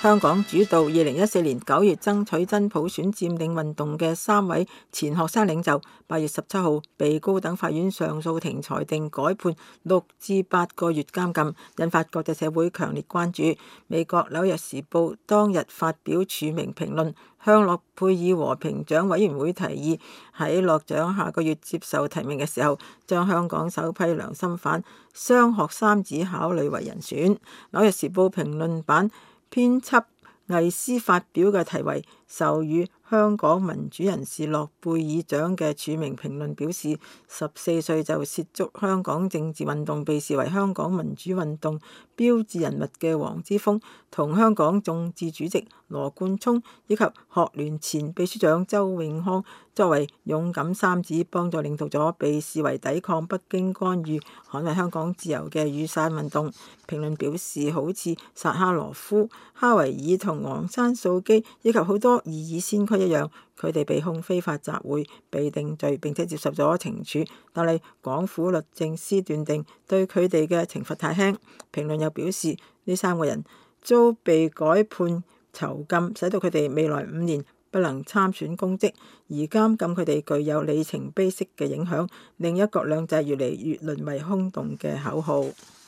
香港主導2014年9月爭取真普選佔領運動嘅3位前學生領袖，8月17號被高等法院上訴庭裁定改判6至8個月監禁，引發國際社會強烈關注。美國《紐約時報》當日發表署名評論，向諾貝爾和平獎委員會提議喺獲獎下個月接受提名嘅時候，將香港首批良心犯雙學三子考慮為人選。《紐約時報》評論版編輯魏斯發表嘅題為授予香港民主人士諾貝爾獎嘅署名評論表示，14歲就涉足香港政治運動，被視為香港民主運動標誌人物嘅黃之鋒，同香港眾志主席羅冠聰以及學聯前秘書長周永康作為勇敢三子，幫助領導咗被視為抵抗北京干預、捍衛香港自由嘅雨傘運動。評論表示，好似薩哈羅夫、哈維爾同昂山素姬以及好多異議先驅一樣，佢哋被控非法集會、被定罪並且接受咗懲處，但係港府律政司斷定對佢哋嘅懲罰太輕。評論又表示，呢3個人遭被改判囚禁，使到佢哋未來5年不能參選公職，而監禁佢哋具有里程碑式嘅影響，令一國兩制越嚟越淪為空洞嘅口號。